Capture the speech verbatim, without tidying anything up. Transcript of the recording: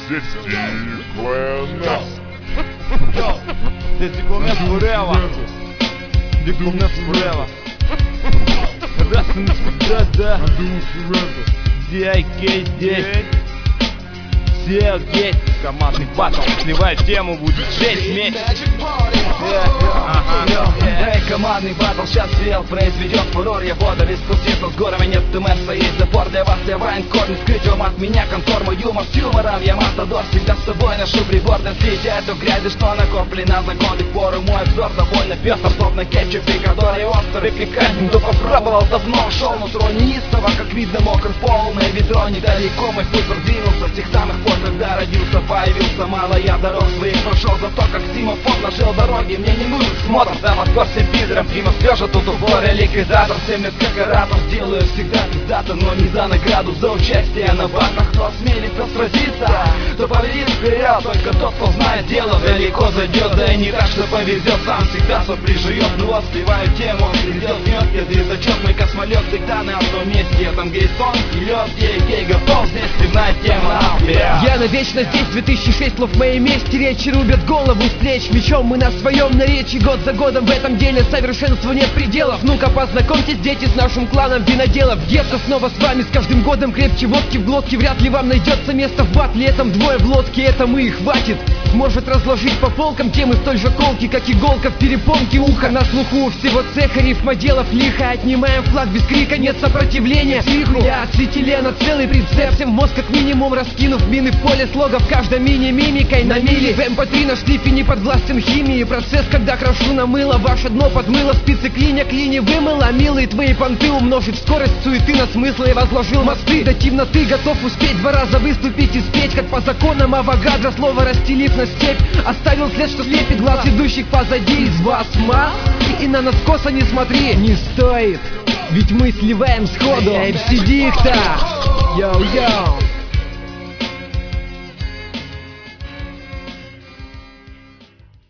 Dedikomen forever. Dedikomen forever. Resten is for dead, dead. ди ай кей десять. Сергей. Командный батл. Сливает тему, будет жесть вместе. Эй, командный батл сейчас сел, произведет фурор. Я водали спуститься с горами, нет ТМСа, есть запор. Для вас я вайнкорн, скрыть вам от меня конформу. Юмор с юмором, я матадор, всегда с собой ношу прибор. Для слития эту грязи, что накоплено за годы поры. Мой обзор довольно пестр, словно кетчуп и кадор. И острый пикантен, кто попробовал, давно ушел. Нутро неистово, как видно, мокр полное ведро. Недалеко мой путь продвинулся с тех самых пор, когда родился. Появился мало, я дорог своих прошел. Зато как Симофон нажил дороги, мне не нужен смотр. Дам отпор всем пидорам, Примов лежа тут уборе. Ликвидатор, семь лет как оратор. Сделаю всегда пиздато, но не за награду, за участие на батлах. Кто осмелится сразиться, кто победит вперед. Только тот, кто знает дело, далеко зайдет. Да и не так, что повезет, сам всегда сопли жует. Ну вот, сливаю тему, грызет мед. Я звездочет, мой космолет всегда на одном месте. Я там, где есть тонкий лед, где и гей готов. Здесь сливная тема, вперед. Я навечно здесь, две тысячи шесть, слов в моей мести. Речи рубят голову с плеч. Мечом мы на своем наречии. Год за годом в этом деле совершенству нет пределов. Ну-ка познакомьтесь, дети, с нашим кланом виноделов. Детка снова с вами, с каждым годом крепче водки в глотке. Вряд ли вам найдется место в батле. Этом двое в лодке, это мы и хватит. Может разложить по полкам темы столь же колки, как иголка в перепонке уха. На слуху у всего цеха рифмоделов лихо. Отнимаем флаг без крика, нет сопротивления. Тихо, я ацетилена, целый прицеп. Всем в мозг как минимум раскинув мины в поле слогов. Каждой мини мимикой на мили. В эм пэ три наш шлифе не подвластен химии. Процесс, когда крошу на мыло. Ваше дно подмыло, спицы клиня клини вымыло. Милые твои понты умножить скорость суеты на смыслы. И возложил мосты до темноты. Готов успеть два раза выступить и спеть, как по законам Авогадро, слово расстелив на степь. Оставил след, что слепит глаз идущих позади. Из вас маски, и на нас косо не смотри. Не стоит, ведь мы сливаем сходу. Эм си Дихта, йоу-йоу.